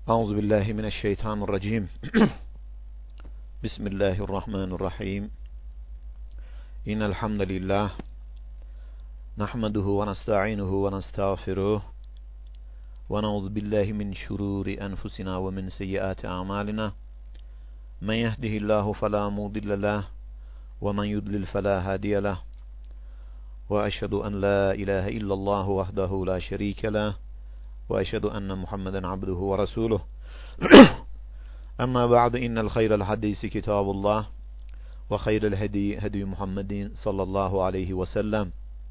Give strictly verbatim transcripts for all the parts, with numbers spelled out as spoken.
Euzu billahi mineşşeytanirracim. Bismillahirrahmanirrahim. İnnel hamdalillah nahmeduhu ve nestainuhu ve nestağfiruh ve na'udzu billahi min şururi enfusina ve min seyyiati a'malina. Men yehdihillahu fela mudille leh ve men yudlil fela hadiye leh. Ve eşhedü en la ilahe illallah vahdehu la şerike leh. وأشهد أن محمدا عبده ورسوله أما بعد إن الخير الحديث كتاب الله وخير الهدي هدي محمد صلى الله عليه وسلم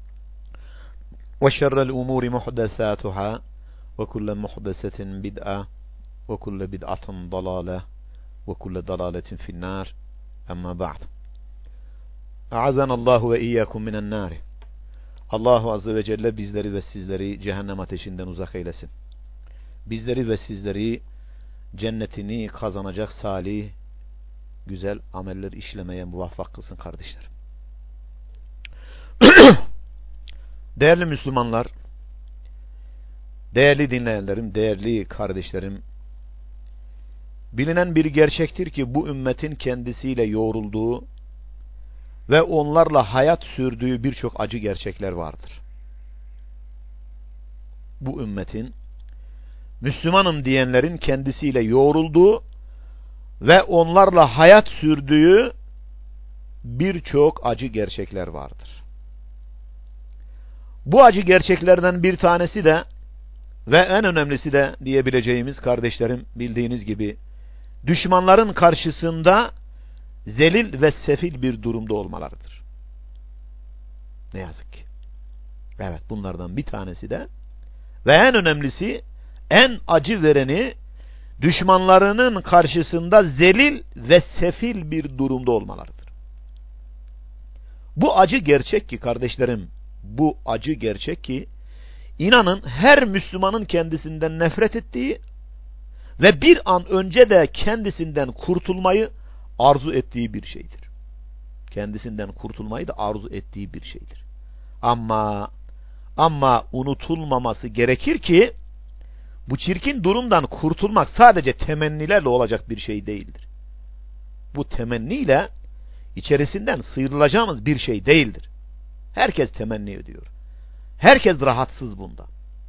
وشر الأمور محدثاتها وكل محدثة بدعة وكل بدعة ضلالة وكل ضلالة في النار أما بعد أعاذنا الله وإياكم من النار. Allahu Azze ve Celle bizleri ve sizleri cehennem ateşinden uzak eylesin. Bizleri ve sizleri cennetini kazanacak salih, güzel ameller işlemeye muvaffak kılsın kardeşlerim. Değerli Müslümanlar, değerli dinleyenlerim, değerli kardeşlerim, bilinen bir gerçektir ki bu ümmetin kendisiyle yoğrulduğu ve onlarla hayat sürdüğü birçok acı gerçekler vardır. Bu ümmetin, Müslümanım diyenlerin kendisiyle yoğrulduğu ve onlarla hayat sürdüğü birçok acı gerçekler vardır. Bu acı gerçeklerden bir tanesi de ve en önemlisi de diyebileceğimiz kardeşlerim, bildiğiniz gibi düşmanların karşısında zelil ve sefil bir durumda olmalarıdır. Ne yazık ki. Evet, bunlardan bir tanesi de ve en önemlisi, en acı vereni düşmanlarının karşısında zelil ve sefil bir durumda olmalarıdır. Bu acı gerçek ki kardeşlerim, bu acı gerçek ki inanın her Müslümanın kendisinden nefret ettiği ve bir an önce de kendisinden kurtulmayı arzu ettiği bir şeydir. Kendisinden kurtulmayı da arzu ettiği bir şeydir. Ama ama unutulmaması gerekir ki bu çirkin durumdan kurtulmak sadece temennilerle olacak bir şey değildir. Bu temenniyle içerisinden sıyrılacağımız bir şey değildir. Herkes temenni ediyor. Herkes rahatsız bunda.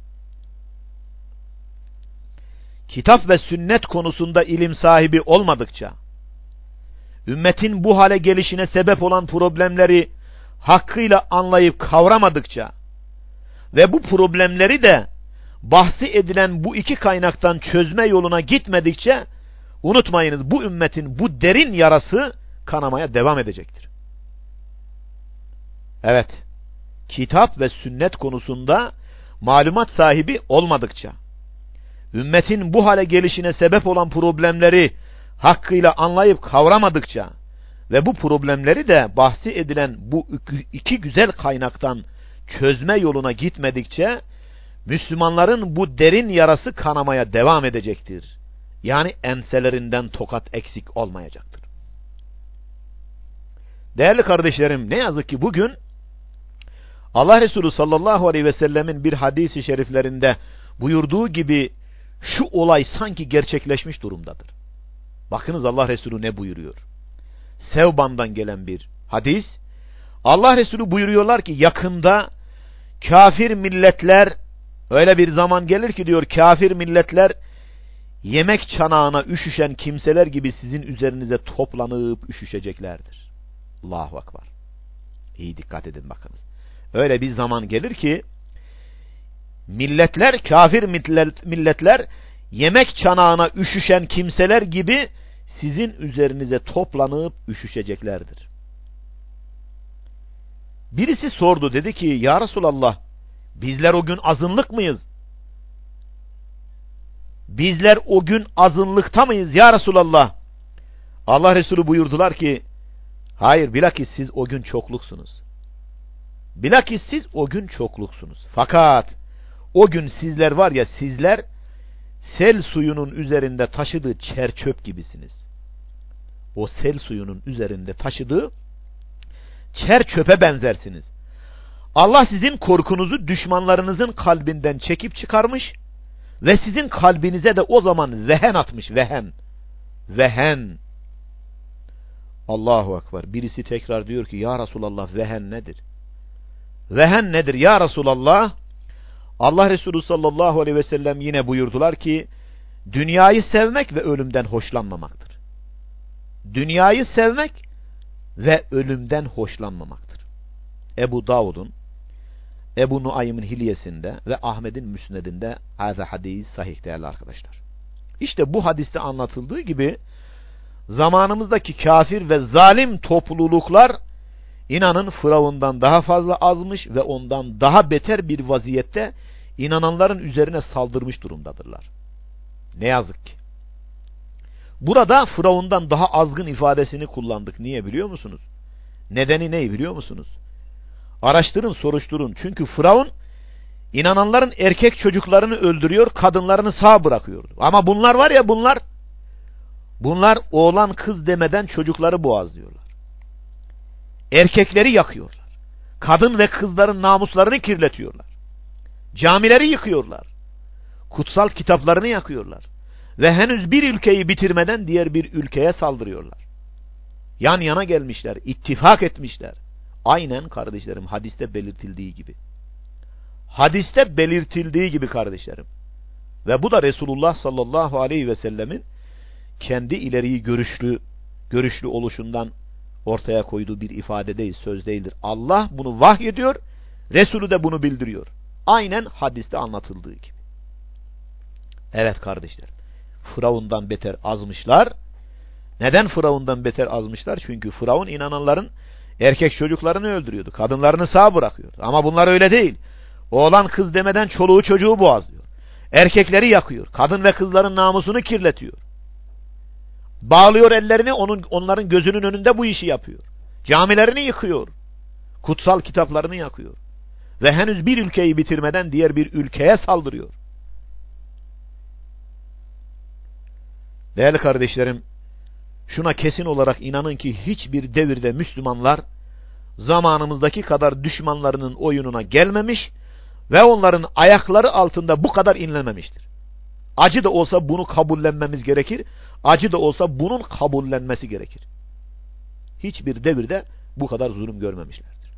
Kitap ve sünnet konusunda ilim sahibi olmadıkça, ümmetin bu hale gelişine sebep olan problemleri hakkıyla anlayıp kavramadıkça ve bu problemleri de bahsi edilen bu iki kaynaktan çözme yoluna gitmedikçe, unutmayınız, bu ümmetin bu derin yarası kanamaya devam edecektir. Evet, kitap ve sünnet konusunda malumat sahibi olmadıkça, ümmetin bu hale gelişine sebep olan problemleri hakkıyla anlayıp kavramadıkça ve bu problemleri de bahsi edilen bu iki güzel kaynaktan çözme yoluna gitmedikçe, Müslümanların bu derin yarası kanamaya devam edecektir. Yani enselerinden tokat eksik olmayacaktır. Değerli kardeşlerim, ne yazık ki bugün Allah Resulü sallallahu aleyhi ve sellemin bir hadisi şeriflerinde buyurduğu gibi şu olay sanki gerçekleşmiş durumdadır. Bakınız Allah Resulü ne buyuruyor? Sevban'dan gelen bir hadis. Allah Resulü buyuruyorlar ki yakında kafir milletler, öyle bir zaman gelir ki diyor, kafir milletler yemek çanağına üşüşen kimseler gibi sizin üzerinize toplanıp üşüşeceklerdir. Allahu Ekber. İyi dikkat edin bakınız. Öyle bir zaman gelir ki milletler, kafir milletler yemek çanağına üşüşen kimseler gibi sizin üzerinize toplanıp üşüşeceklerdir. Birisi sordu, dedi ki ya Resulallah, bizler o gün azınlık mıyız? Bizler o gün azınlıkta mıyız ya Resulallah? Allah Resulü buyurdular ki hayır, bilakis siz o gün çokluksunuz. Bilakis siz o gün çokluksunuz. Fakat o gün sizler var ya, sizler sel suyunun üzerinde taşıdığı çer çöp gibisiniz. O sel suyunun üzerinde taşıdığı çer çöpe benzersiniz. Allah sizin korkunuzu düşmanlarınızın kalbinden çekip çıkarmış Ve sizin kalbinize de o zaman vehen atmış, vehen. Vehen. Allahu Ekber. Birisi tekrar diyor ki, ya Resulallah vehen nedir? Vehen nedir ya Resulallah? Allah Resulü sallallahu aleyhi ve sellem yine buyurdular ki, dünyayı sevmek ve ölümden hoşlanmamaktır. Dünyayı sevmek ve ölümden hoşlanmamaktır. Ebu Davud'un, Ebu Nuaym'ın Hilyesinde ve Ahmet'in Müsned'inde hâzâ hadis sahih değerli arkadaşlar. İşte bu hadiste anlatıldığı gibi zamanımızdaki kafir ve zalim topluluklar inanın Firavundan daha fazla azmış ve ondan daha beter bir vaziyette inananların üzerine saldırmış durumdadırlar. Ne yazık ki. Burada Firavundan daha azgın ifadesini kullandık. Niye biliyor musunuz? Nedeni ne biliyor musunuz? Araştırın, soruşturun. Çünkü Firavun inananların erkek çocuklarını öldürüyor, kadınlarını sağ bırakıyordu. Ama bunlar var ya bunlar, bunlar oğlan kız demeden çocukları boğazlıyorlar. Erkekleri yakıyorlar. Kadın ve kızların namuslarını kirletiyorlar. Camileri yıkıyorlar. Kutsal kitaplarını yakıyorlar. Ve henüz bir ülkeyi bitirmeden diğer bir ülkeye saldırıyorlar. Yan yana gelmişler, ittifak etmişler. Aynen kardeşlerim hadiste belirtildiği gibi. Hadiste belirtildiği gibi kardeşlerim. Ve bu da Resulullah sallallahu aleyhi ve sellemin kendi ileriyi görüşlü, görüşlü oluşundan ortaya koyduğu bir ifade değil, söz değildir. Allah bunu vahyediyor, Resulü de bunu bildiriyor. Aynen hadiste anlatıldığı gibi. Evet kardeşlerim, Firavundan beter azmışlar. Neden Firavundan beter azmışlar? Çünkü Firavun inananların erkek çocuklarını öldürüyordu, kadınlarını sağ bırakıyordu. Ama bunlar öyle değil. Oğlan kız demeden çoluğu çocuğu boğazlıyor. Erkekleri yakıyor, kadın ve kızların namusunu kirletiyor. Bağlıyor ellerini, onun, onların gözünün önünde bu işi yapıyor. Camilerini yıkıyor. Kutsal kitaplarını yakıyor. Ve henüz bir ülkeyi bitirmeden diğer bir ülkeye saldırıyor. Değerli kardeşlerim, şuna kesin olarak inanın ki hiçbir devirde Müslümanlar zamanımızdaki kadar düşmanlarının oyununa gelmemiş ve onların ayakları altında bu kadar inlememiştir. Acı da olsa bunu kabullenmemiz gerekir. Acı da olsa bunun kabullenmesi gerekir. Hiçbir devirde bu kadar zulüm görmemişlerdir.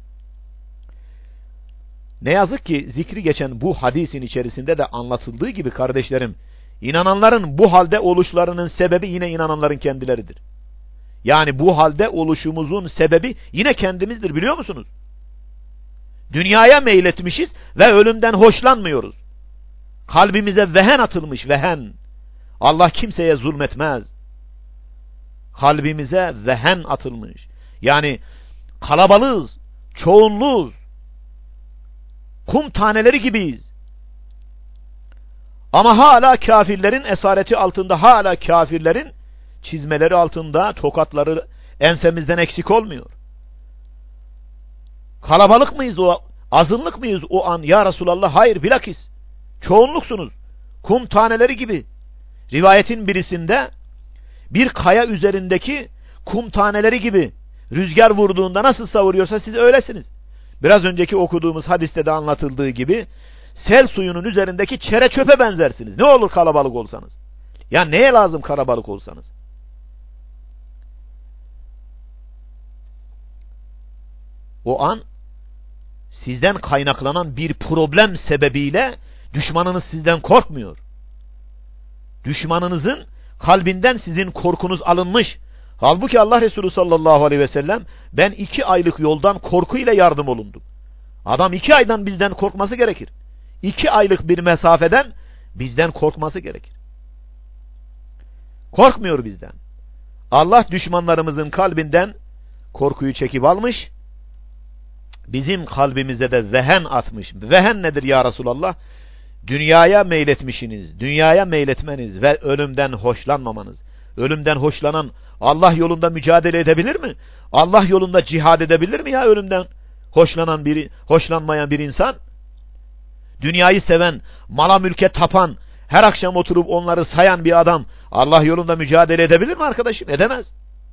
Ne yazık ki zikri geçen bu hadisin içerisinde de anlatıldığı gibi kardeşlerim, inananların bu halde oluşlarının sebebi yine inananların kendileridir. Yani bu halde oluşumuzun sebebi yine kendimizdir, biliyor musunuz? Dünyaya meyletmişiz ve ölümden hoşlanmıyoruz. Kalbimize vehen atılmış, vehen. Allah kimseye zulmetmez. Kalbimize vehen atılmış. Yani kalabalığız, çoğunluğuz. Kum taneleri gibiyiz. Ama hala kafirlerin esareti altında, hala kafirlerin çizmeleri altında, tokatları ensemizden eksik olmuyor. Kalabalık mıyız o, azınlık mıyız o an ya Resulallah? Hayır, bilakis çoğunluksunuz. Kum taneleri gibi. Rivayetin birisinde bir kaya üzerindeki kum taneleri gibi rüzgar vurduğunda nasıl savuruyorsa siz öylesiniz. Biraz önceki okuduğumuz hadiste de anlatıldığı gibi sel suyunun üzerindeki çere çöpe benzersiniz. Ne olur kalabalık olsanız. Ya neye lazım kalabalık olsanız? O an sizden kaynaklanan bir problem sebebiyle düşmanınız sizden korkmuyor. Düşmanınızın kalbinden sizin korkunuz alınmış. Halbuki Allah Resulü sallallahu aleyhi ve sellem ben iki aylık yoldan korkuyla yardım olundum. Adam iki aydan bizden korkması gerekir. İki aylık bir mesafeden bizden korkması gerekir. Korkmuyor bizden. Allah düşmanlarımızın kalbinden korkuyu çekip almış. Bizim kalbimize de vehen atmış. Vehen nedir ya Resulallah? Dünyaya meyletmişsiniz. Dünyaya meyletmeniz ve ölümden hoşlanmamanız. Ölümden hoşlanan Allah yolunda mücadele edebilir mi? Allah yolunda cihad edebilir mi ya ölümden hoşlanan biri, hoşlanmayan bir insan? Dünyayı seven, mala mülke tapan, her akşam oturup onları sayan bir adam Allah yolunda mücadele edebilir mi arkadaşım? Edemez.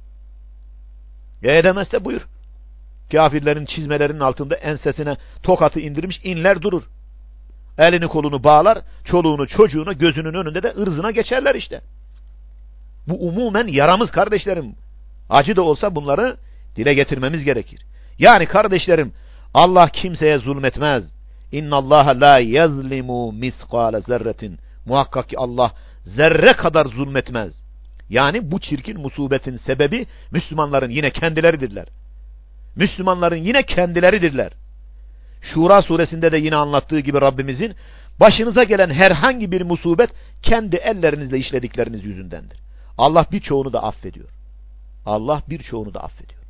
Ya edemezse buyur. Kafirlerin çizmelerinin altında ensesine tokatı indirmiş inler durur. Elini kolunu bağlar, çoluğunu çocuğunu gözünün önünde de ırzına geçerler işte. Bu umumen yaramız kardeşlerim. Acı da olsa bunları dile getirmemiz gerekir. Yani kardeşlerim, Allah kimseye zulmetmez. İnnallaha la yazlimu miskale zerretin. Muhakkak ki Allah zerre kadar zulmetmez. Yani bu çirkin musibetin sebebi Müslümanların yine kendileridirler. Müslümanların yine kendileridirler. Şura suresinde de yine anlattığı gibi Rabbimizin başınıza gelen herhangi bir musibet kendi ellerinizle işledikleriniz yüzündendir. Allah birçoğunu da affediyor. Allah birçoğunu da affediyor.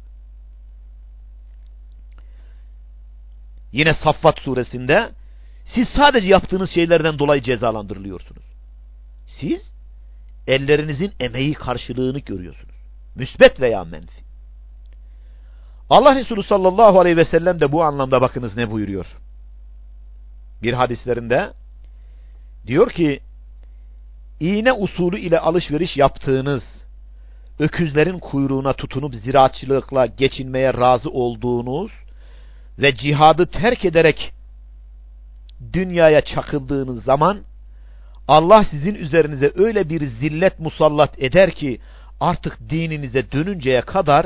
Yine Saffat suresinde siz sadece yaptığınız şeylerden dolayı cezalandırılıyorsunuz. Siz ellerinizin emeği karşılığını görüyorsunuz. Müsbet veya menfi. Allah Resulü sallallahu aleyhi ve sellem de bu anlamda bakınız ne buyuruyor. Bir hadislerinde diyor ki, iğne usulü ile alışveriş yaptığınız, öküzlerin kuyruğuna tutunup ziraatçılıkla geçinmeye razı olduğunuz ve cihadı terk ederek dünyaya çakıldığınız zaman Allah sizin üzerinize öyle bir zillet musallat eder ki artık dininize dönünceye kadar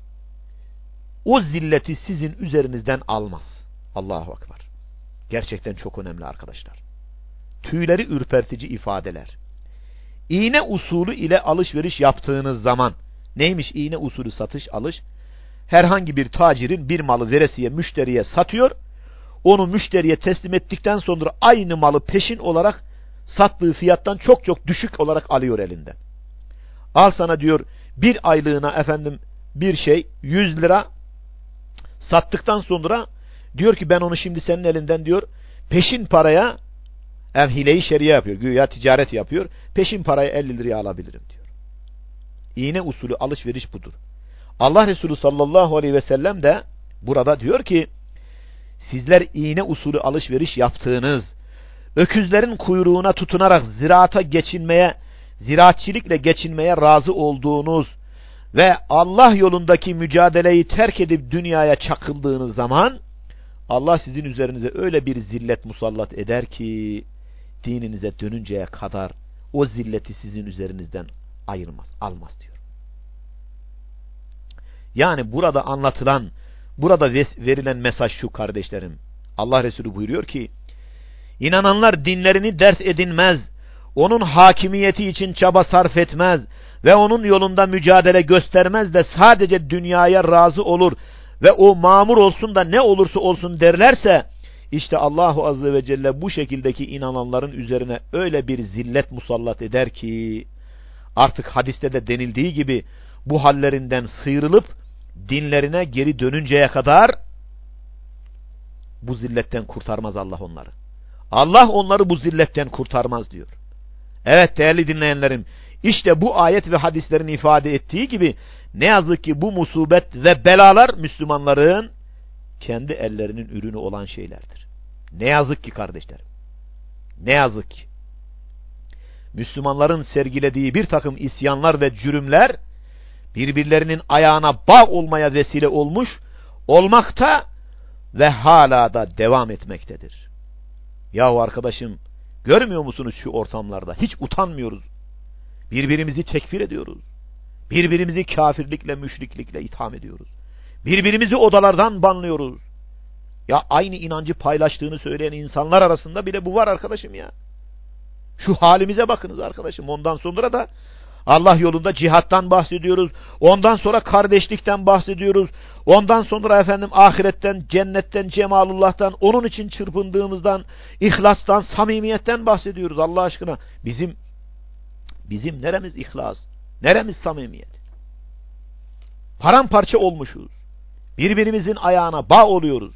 o zilleti sizin üzerinizden almaz. Allahu Ekber. Gerçekten çok önemli arkadaşlar. Tüyleri ürpertici ifadeler. İğne usulü ile alışveriş yaptığınız zaman, neymiş iğne usulü satış alış? Herhangi bir tacirin bir malı veresiye müşteriye satıyor, onu müşteriye teslim ettikten sonra aynı malı peşin olarak sattığı fiyattan çok çok düşük olarak alıyor elinden. Al sana diyor bir aylığına efendim bir şey yüz lira, sattıktan sonra diyor ki ben onu şimdi senin elinden diyor peşin paraya, hem hile-i şeriye yapıyor, güya ticaret yapıyor, peşin paraya elli liraya alabilirim diyor. İğne usulü alışveriş budur. Allah Resulü sallallahu aleyhi ve sellem de burada diyor ki sizler iğne usulü alışveriş yaptığınız, öküzlerin kuyruğuna tutunarak ziraata geçinmeye, ziraatçilikle geçinmeye razı olduğunuz ve Allah yolundaki mücadeleyi terk edip dünyaya çakıldığınız zaman Allah sizin üzerinize öyle bir zillet musallat eder ki dininize dönünceye kadar o zilleti sizin üzerinizden ayırmaz, almaz diyor. Yani burada anlatılan, burada verilen mesaj şu kardeşlerim. Allah Resulü buyuruyor ki İnananlar dinlerini ders edinmez, onun hakimiyeti için çaba sarf etmez ve onun yolunda mücadele göstermez de sadece dünyaya razı olur ve o mamur olsun da ne olursa olsun derlerse, işte Allahu Azze ve Celle bu şekildeki inananların üzerine öyle bir zillet musallat eder ki, artık hadiste de denildiği gibi bu hallerinden sıyrılıp dinlerine geri dönünceye kadar bu zilletten kurtarmaz Allah onları. Allah onları bu zilletten kurtarmaz diyor. Evet değerli dinleyenlerim, işte bu ayet ve hadislerin ifade ettiği gibi ne yazık ki bu musibet ve belalar Müslümanların kendi ellerinin ürünü olan şeylerdir. Ne yazık ki kardeşlerim. Ne yazık ki. Müslümanların sergilediği bir takım isyanlar ve cürümler birbirlerinin ayağına bağ olmaya vesile olmuş, olmakta ve hala da devam etmektedir. Yahu arkadaşım, görmüyor musunuz şu ortamlarda? Hiç utanmıyoruz. Birbirimizi tekfir ediyoruz. Birbirimizi kafirlikle, müşriklikle itham ediyoruz. Birbirimizi odalardan banlıyoruz. Ya aynı inancı paylaştığını söyleyen insanlar arasında bile bu var arkadaşım ya. Şu halimize bakınız arkadaşım. Ondan sonra da Allah yolunda cihattan bahsediyoruz. Ondan sonra kardeşlikten bahsediyoruz. Ondan sonra efendim ahiretten, cennetten, cemalullah'tan, onun için çırpındığımızdan, ihlastan, samimiyetten bahsediyoruz Allah aşkına. Bizim bizim neremiz ihlas? Neremiz samimiyet? Paramparça olmuşuz. Birbirimizin ayağına bağ oluyoruz.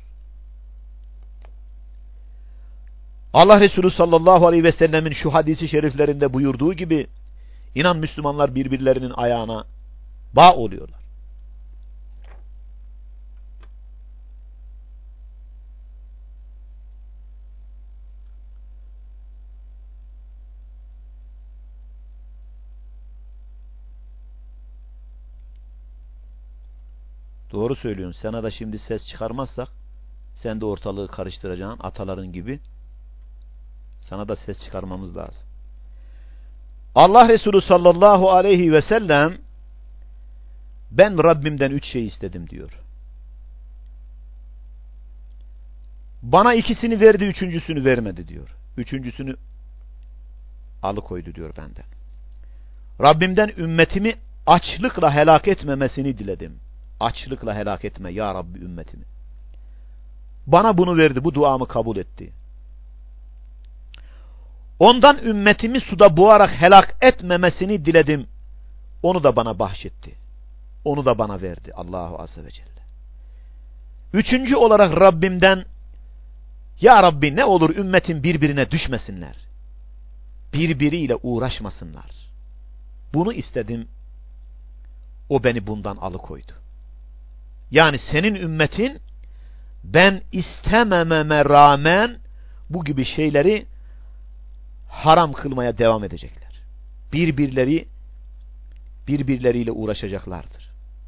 Allah Resulü sallallahu aleyhi ve sellemin şu hadisi şeriflerinde buyurduğu gibi İnan Müslümanlar birbirlerinin ayağına bağ oluyorlar. Doğru söylüyorsun. Sana da şimdi ses çıkarmazsak sen de ortalığı karıştıracaksın ataların gibi. Sana da ses çıkarmamız lazım. Allah Resulü sallallahu aleyhi ve sellem ben Rabbimden üç şey istedim diyor. Bana ikisini verdi, üçüncüsünü vermedi diyor. Üçüncüsünü alıkoydu diyor benden. Rabbimden ümmetimi açlıkla helak etmemesini diledim. Açlıkla helak etme ya Rabbi ümmetimi. Bana bunu verdi, bu duamı kabul etti. Ondan ümmetimi suda boğarak helak etmemesini diledim. Onu da bana bahşetti. Onu da bana verdi Allahu Azze ve Celle. Üçüncü olarak Rabbimden ya Rabbi ne olur ümmetin birbirine düşmesinler. Birbiriyle uğraşmasınlar. Bunu istedim. O beni bundan alıkoydu. Yani senin ümmetin ben istemememe rağmen bu gibi şeyleri haram kılmaya devam edecekler. Birbirleri birbirleriyle uğraşacaklardır.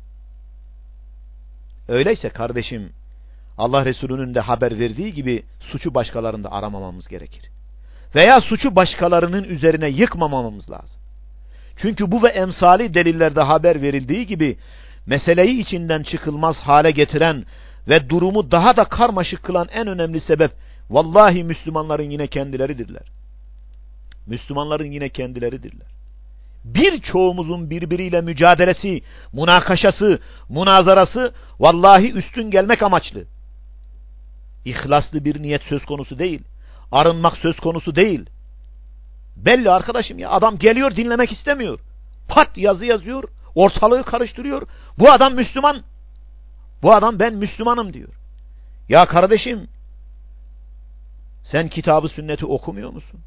Öyleyse kardeşim Allah Resulü'nün de haber verdiği gibi suçu başkalarında aramamamız gerekir. Veya suçu başkalarının üzerine yıkmamamız lazım. Çünkü bu ve emsali delillerde haber verildiği gibi meseleyi içinden çıkılmaz hale getiren ve durumu daha da karmaşık kılan en önemli sebep vallahi Müslümanların yine kendileridirler. Müslümanların yine kendileridirler. Birçoğumuzun birbiriyle mücadelesi, münakaşası, münazarası vallahi üstün gelmek amaçlı. İhlaslı bir niyet söz konusu değil. Arınmak söz konusu değil. Belli arkadaşım ya, adam geliyor dinlemek istemiyor. Pat yazı yazıyor, ortalığı karıştırıyor. Bu adam Müslüman. Bu adam ben Müslümanım diyor. Ya kardeşim, sen kitabı sünneti okumuyor musun?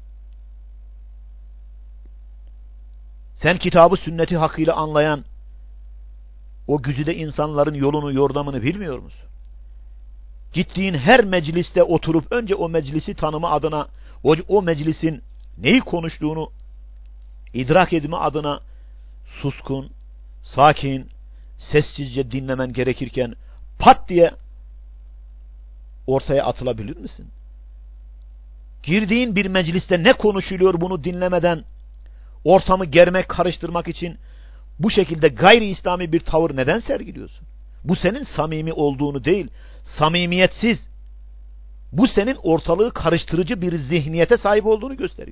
Sen kitabı sünneti hakkıyla anlayan, o güzide insanların yolunu yordamını bilmiyor musun? Gittiğin her mecliste oturup önce o meclisi tanıma adına, o, o meclisin neyi konuştuğunu idrak etme adına suskun, sakin, sessizce dinlemen gerekirken pat diye ortaya atılabilir misin? Girdiğin bir mecliste ne konuşuluyor bunu dinlemeden ortamı germek, karıştırmak için bu şekilde gayri İslami bir tavır neden sergiliyorsun? Bu senin samimi olduğunu değil, samimiyetsiz, bu senin ortalığı karıştırıcı bir zihniyete sahip olduğunu gösteriyor.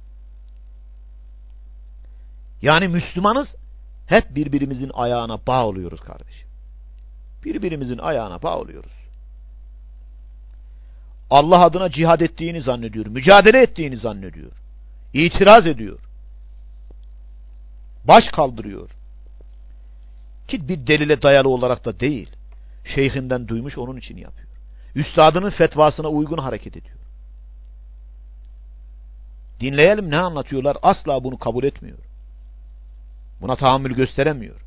Yani Müslümanız, hep birbirimizin ayağına bağ oluyoruz kardeşim. Birbirimizin ayağına bağ oluyoruz. Allah adına cihad ettiğini zannediyor, mücadele ettiğini zannediyor, itiraz ediyor, baş kaldırıyor. Ki bir delile dayalı olarak da değil, şeyhinden duymuş onun için yapıyor. Üstadının fetvasına uygun hareket ediyor. Dinleyelim ne anlatıyorlar, asla bunu kabul etmiyor. Buna tahammül gösteremiyor.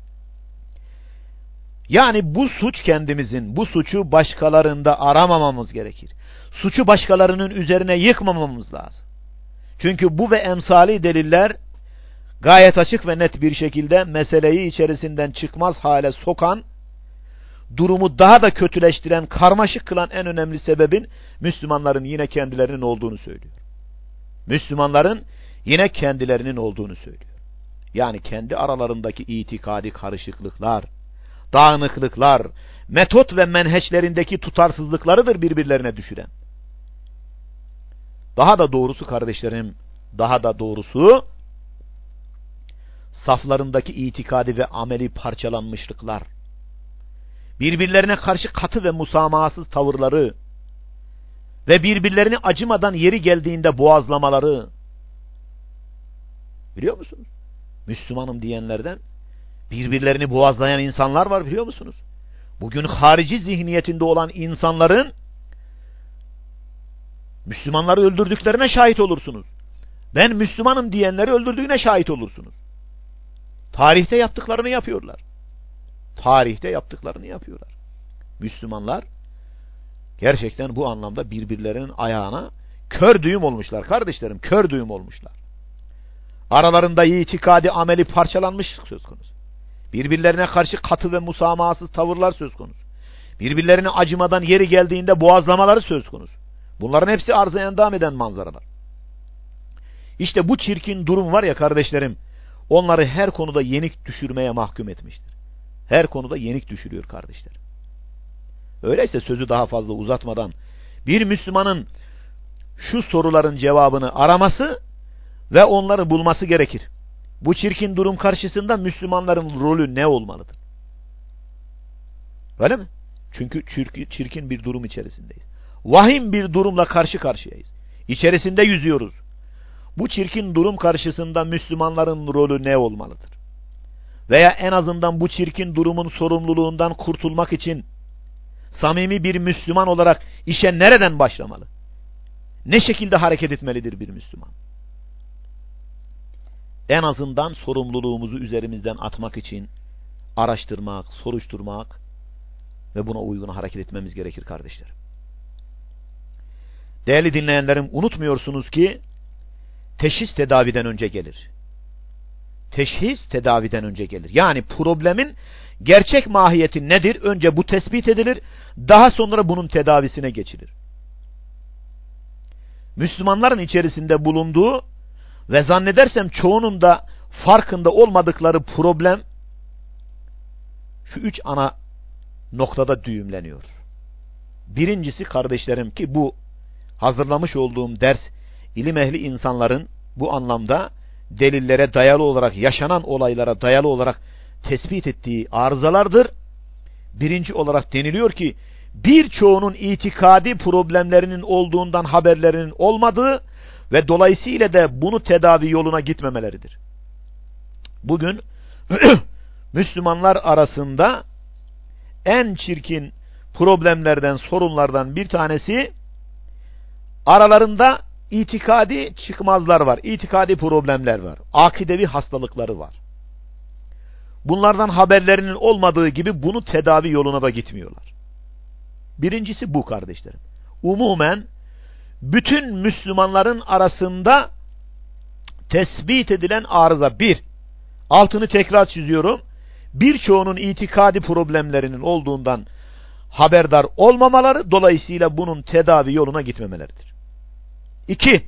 Yani bu suç kendimizin, bu suçu başkalarında aramamamız gerekir. Suçu başkalarının üzerine yıkmamamız lazım. Çünkü bu ve emsali deliller gayet açık ve net bir şekilde meseleyi içerisinden çıkmaz hale sokan, durumu daha da kötüleştiren, karmaşık kılan en önemli sebebin Müslümanların yine kendilerinin olduğunu söylüyor. Müslümanların yine kendilerinin olduğunu söylüyor. Yani kendi aralarındaki itikadi karışıklıklar, dağınıklıklar, metot ve menheçlerindeki tutarsızlıklarıdır birbirlerine düşüren. Daha da doğrusu kardeşlerim, daha da doğrusu saflarındaki itikadi ve ameli parçalanmışlıklar, birbirlerine karşı katı ve musamahasız tavırları ve birbirlerini acımadan yeri geldiğinde boğazlamaları, biliyor musunuz? Müslümanım diyenlerden birbirlerini boğazlayan insanlar var, biliyor musunuz? Bugün harici zihniyetinde olan insanların Müslümanları öldürdüklerine şahit olursunuz. Ben Müslümanım diyenleri öldürdüğüne şahit olursunuz. Tarihte yaptıklarını yapıyorlar. Tarihte yaptıklarını yapıyorlar. Müslümanlar gerçekten bu anlamda birbirlerinin ayağına kör düğüm olmuşlar kardeşlerim, kör düğüm olmuşlar. Aralarında itikadi ameli parçalanmış söz konusu. Birbirlerine karşı katı ve musamahasız tavırlar söz konusu. Birbirlerine acımadan yeri geldiğinde boğazlamaları söz konusu. Bunların hepsi arz-ı endam eden manzaralar. İşte bu çirkin durum var ya kardeşlerim, onları her konuda yenik düşürmeye mahkum etmiştir. Her konuda yenik düşürüyor kardeşler. Öyleyse sözü daha fazla uzatmadan bir Müslümanın şu soruların cevabını araması ve onları bulması gerekir. Bu çirkin durum karşısında Müslümanların rolü ne olmalıdır? Öyle mi? Çünkü çirkin bir durum içerisindeyiz. Vahim bir durumla karşı karşıyayız. İçerisinde yüzüyoruz. Bu çirkin durum karşısında Müslümanların rolü ne olmalıdır? Veya en azından bu çirkin durumun sorumluluğundan kurtulmak için samimi bir Müslüman olarak işe nereden başlamalı? Ne şekilde hareket etmelidir bir Müslüman? En azından sorumluluğumuzu üzerimizden atmak için araştırmak, soruşturmak ve buna uygun hareket etmemiz gerekir kardeşlerim. Değerli dinleyenlerim, unutmuyorsunuz ki teşhis tedaviden önce gelir. Teşhis tedaviden önce gelir. Yani problemin gerçek mahiyeti nedir? Önce bu tespit edilir, daha sonra bunun tedavisine geçilir. Müslümanların içerisinde bulunduğu ve zannedersem çoğunun da farkında olmadıkları problem şu üç ana noktada düğümleniyor. Birincisi kardeşlerim ki bu hazırlamış olduğum ders ilim ehli insanların bu anlamda delillere dayalı olarak, yaşanan olaylara dayalı olarak tespit ettiği arızalardır. Birinci olarak deniliyor ki birçoğunun itikadi problemlerinin olduğundan haberlerinin olmadığı ve dolayısıyla da bunu tedavi yoluna gitmemeleridir. Bugün Müslümanlar arasında en çirkin problemlerden, sorunlardan bir tanesi aralarında itikadi çıkmazlar var, itikadi problemler var, akidevi hastalıkları var. Bunlardan haberlerinin olmadığı gibi bunu tedavi yoluna da gitmiyorlar. Birincisi bu kardeşlerim. Umumen bütün Müslümanların arasında tespit edilen arıza bir, altını tekrar çiziyorum, birçoğunun itikadi problemlerinin olduğundan haberdar olmamaları, dolayısıyla bunun tedavi yoluna gitmemeleridir. İki,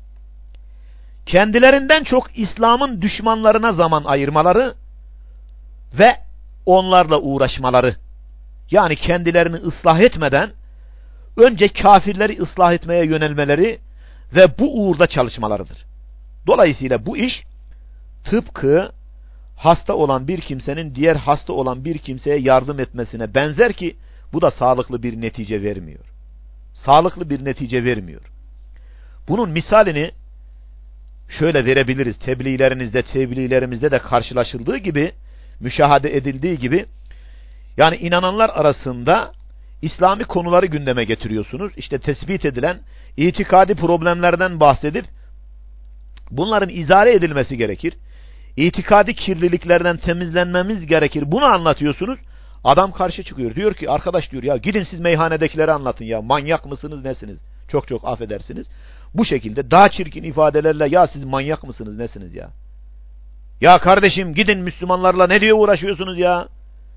kendilerinden çok İslam'ın düşmanlarına zaman ayırmaları ve onlarla uğraşmaları. Yani kendilerini ıslah etmeden önce kafirleri ıslah etmeye yönelmeleri ve bu uğurda çalışmalarıdır. Dolayısıyla bu iş tıpkı hasta olan bir kimsenin diğer hasta olan bir kimseye yardım etmesine benzer ki bu da sağlıklı bir netice vermiyor. Sağlıklı bir netice vermiyor. Bunun misalini şöyle verebiliriz. Tebliğlerinizde, tebliğlerimizde de karşılaşıldığı gibi, müşahede edildiği gibi, yani inananlar arasında İslami konuları gündeme getiriyorsunuz. İşte tespit edilen itikadi problemlerden bahsedip bunların izale edilmesi gerekir. İtikadi kirliliklerden temizlenmemiz gerekir. Bunu anlatıyorsunuz. Adam karşı çıkıyor. Diyor ki arkadaş diyor ya gidin siz meyhanedekileri anlatın ya. Manyak mısınız nesiniz? Çok çok affedersiniz. Bu şekilde daha çirkin ifadelerle ya siz manyak mısınız nesiniz ya? Ya kardeşim gidin Müslümanlarla ne diye uğraşıyorsunuz ya?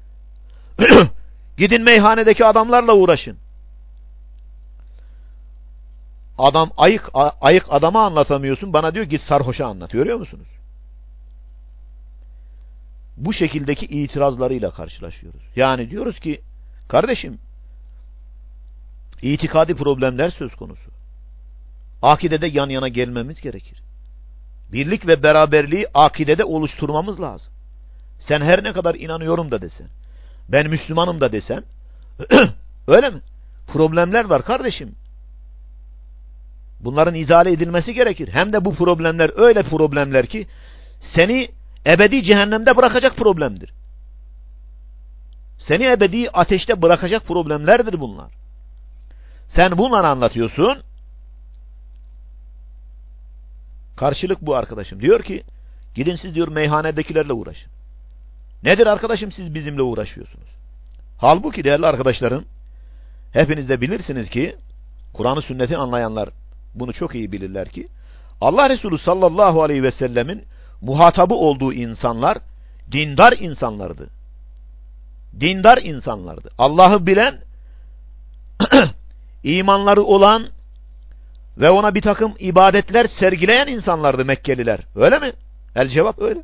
Gidin meyhanedeki adamlarla uğraşın. Adam ayık ayık adama anlatamıyorsun. Bana diyor git sarhoşa anlat. Görüyor musunuz? Bu şekildeki itirazlarıyla karşılaşıyoruz. Yani diyoruz ki kardeşim itikadi problemler söz konusu. Akidede yan yana gelmemiz gerekir. Birlik ve beraberliği akidede oluşturmamız lazım. Sen her ne kadar inanıyorum da desen, ben Müslümanım da desen, öyle mi? Problemler var kardeşim. Bunların izale edilmesi gerekir. Hem de bu problemler öyle problemler ki seni ebedi cehennemde bırakacak problemdir. Seni ebedi ateşte bırakacak problemlerdir bunlar. Sen bunları anlatıyorsun. Karşılık bu arkadaşım. Diyor ki gidin siz diyor meyhanedekilerle uğraşın. Nedir arkadaşım siz bizimle uğraşıyorsunuz? Halbuki değerli arkadaşlarım hepiniz de bilirsiniz ki Kur'an-ı sünneti anlayanlar bunu çok iyi bilirler ki Allah Resulü sallallahu aleyhi ve sellemin muhatabı olduğu insanlar dindar insanlardı. Dindar insanlardı. Allah'ı bilen, imanları olan, ve ona bir takım ibadetler sergileyen insanlardı Mekkeliler. Öyle mi? El cevap öyle.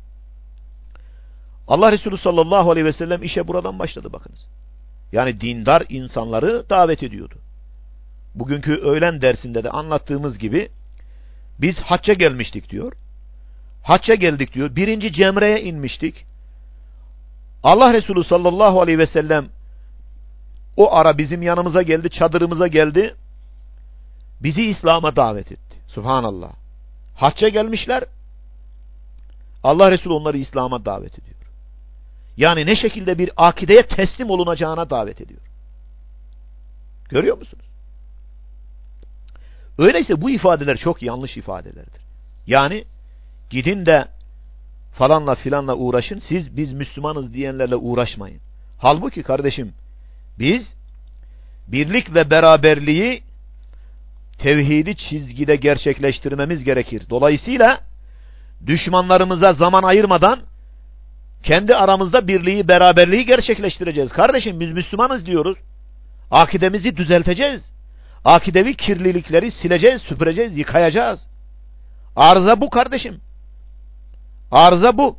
Allah Resulü sallallahu aleyhi ve sellem işe buradan başladı bakınız. Yani dindar insanları davet ediyordu. Bugünkü öğlen dersinde de anlattığımız gibi biz hacca gelmiştik diyor. Hacca geldik diyor. Birinci cemreye inmiştik. Allah Resulü sallallahu aleyhi ve sellem o ara bizim yanımıza geldi, çadırımıza geldi. Bizi İslam'a davet etti. Subhanallah. Hacca gelmişler. Allah Resulü onları İslam'a davet ediyor. Yani ne şekilde bir akideye teslim olunacağına davet ediyor. Görüyor musunuz? Öyleyse bu ifadeler çok yanlış ifadelerdir. Yani gidin de falanla filanla uğraşın, siz biz Müslümanız diyenlerle uğraşmayın. Halbuki kardeşim biz birlik ve beraberliği tevhidi çizgide gerçekleştirmemiz gerekir. Dolayısıyla düşmanlarımıza zaman ayırmadan kendi aramızda birliği, beraberliği gerçekleştireceğiz. Kardeşim biz Müslümanız diyoruz. Akidemizi düzelteceğiz. Akidevi kirlilikleri sileceğiz, süpüreceğiz, yıkayacağız. Arıza bu kardeşim. Arıza bu.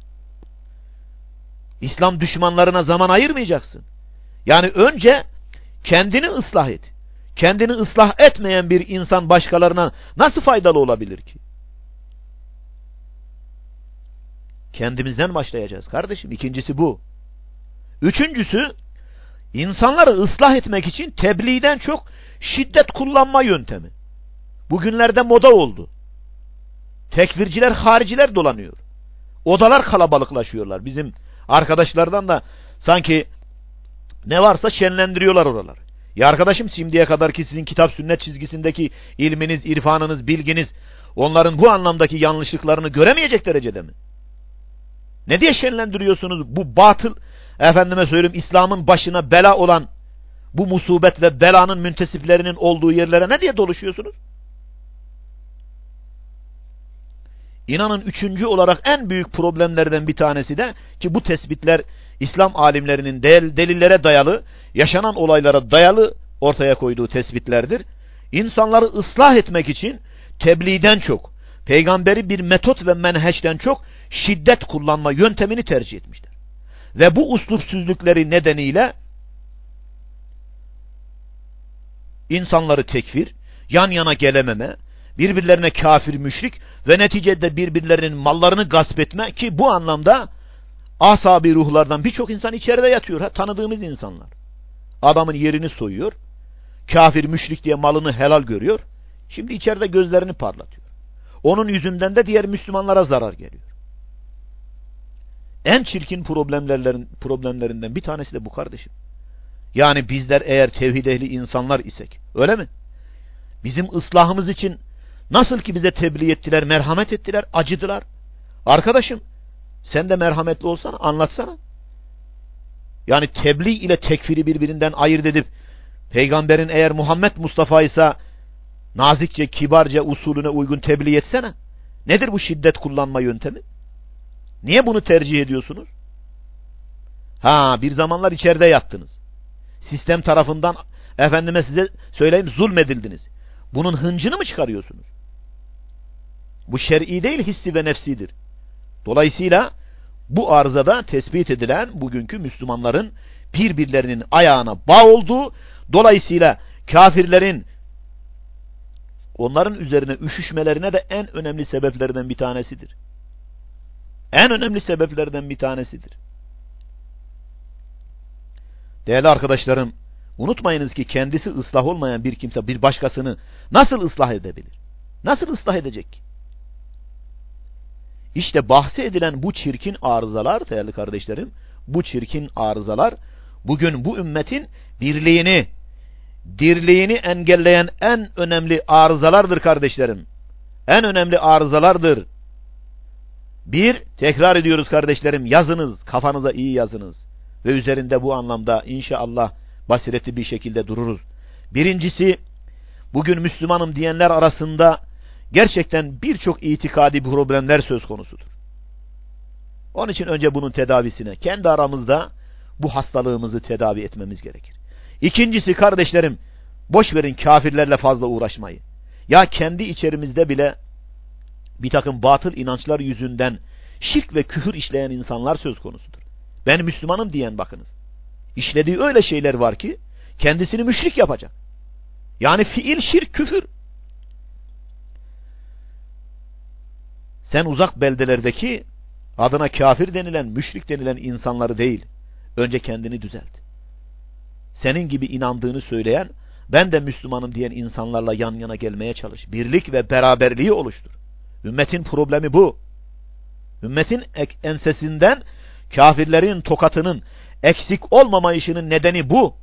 İslam düşmanlarına zaman ayırmayacaksın. Yani önce kendini ıslah et. Kendini ıslah etmeyen bir insan başkalarına nasıl faydalı olabilir ki? Kendimizden başlayacağız kardeşim. İkincisi bu. Üçüncüsü, insanları ıslah etmek için tebliğden çok şiddet kullanma yöntemi. Bugünlerde moda oldu. Tekfirciler, hariciler dolanıyor. Odalar kalabalıklaşıyorlar. Bizim arkadaşlardan da sanki ne varsa şenlendiriyorlar oralar. Ya arkadaşım, şimdiye kadar ki sizin kitap sünnet çizgisindeki ilminiz, irfanınız, bilginiz onların bu anlamdaki yanlışlıklarını göremeyecek derecede mi? Ne diye şenlendiriyorsunuz bu batıl, efendime söyleyeyim, İslam'ın başına bela olan bu musibet ve belanın müntesiplerinin olduğu yerlere ne diye doluşuyorsunuz? İnanın üçüncü olarak en büyük problemlerden bir tanesi de ki bu tespitler İslam alimlerinin del, delillere dayalı, yaşanan olaylara dayalı ortaya koyduğu tespitlerdir. İnsanları ıslah etmek için tebliğden çok, peygamberi bir metot ve menheçten çok şiddet kullanma yöntemini tercih etmişler. Ve bu uslupsüzlükleri nedeniyle insanları tekfir, yan yana gelememe, birbirlerine kafir, müşrik ve neticede birbirlerinin mallarını gasp etme ki bu anlamda asabi ruhlardan birçok insan içeride yatıyor. Ha, tanıdığımız insanlar. Adamın yerini soyuyor. Kafir, müşrik diye malını helal görüyor. Şimdi içeride gözlerini parlatıyor. Onun yüzünden de diğer Müslümanlara zarar geliyor. En çirkin problemlerin, problemlerinden bir tanesi de bu kardeşim. Yani bizler eğer tevhid ehli insanlar isek, öyle mi? Bizim ıslahımız için nasıl ki bize tebliğ ettiler, merhamet ettiler, acıdılar. Arkadaşım, sen de merhametli olsana, anlatsana. Yani tebliğ ile tekfiri birbirinden ayırt edip, peygamberin eğer Muhammed Mustafa ise nazikçe, kibarca, usulüne uygun tebliğ etsene. Nedir bu şiddet kullanma yöntemi? Niye bunu tercih ediyorsunuz? Ha, bir zamanlar içeride yattınız. Sistem tarafından, efendime size söyleyeyim, zulmedildiniz. Bunun hıncını mı çıkarıyorsunuz? Bu şer'i değil, hissi ve nefsidir. Dolayısıyla bu arızada tespit edilen bugünkü Müslümanların birbirlerinin ayağına bağ olduğu, dolayısıyla kafirlerin onların üzerine üşüşmelerine de en önemli sebeplerden bir tanesidir. En önemli sebeplerden bir tanesidir. Değerli arkadaşlarım, unutmayınız ki kendisi ıslah olmayan bir kimse bir başkasını nasıl ıslah edebilir? Nasıl ıslah edecek? İşte bahsi edilen bu çirkin arızalar değerli kardeşlerim, bu çirkin arızalar bugün bu ümmetin birliğini, dirliğini engelleyen en önemli arızalardır kardeşlerim. En önemli arızalardır. Bir, tekrar ediyoruz kardeşlerim, yazınız, kafanıza iyi yazınız. Ve üzerinde bu anlamda inşallah basiretli bir şekilde dururuz. Birincisi, bugün Müslümanım diyenler arasında gerçekten birçok itikadi problemler söz konusudur. Onun için önce bunun tedavisine, kendi aramızda bu hastalığımızı tedavi etmemiz gerekir. İkincisi kardeşlerim, boş verin kafirlerle fazla uğraşmayı. Ya kendi içerimizde bile bir takım batıl inançlar yüzünden şirk ve küfür işleyen insanlar söz konusudur. Ben Müslümanım diyen bakınız. İşlediği öyle şeyler var ki kendisini müşrik yapacak. Yani fiil şirk, küfür. Sen uzak beldelerdeki adına kafir denilen, müşrik denilen insanları değil, önce kendini düzelt. Senin gibi inandığını söyleyen, ben de Müslümanım diyen insanlarla yan yana gelmeye çalış. Birlik ve beraberliği oluştur. Ümmetin problemi bu. Ümmetin ensesinden kafirlerin tokatının eksik olmamayışının nedeni bu.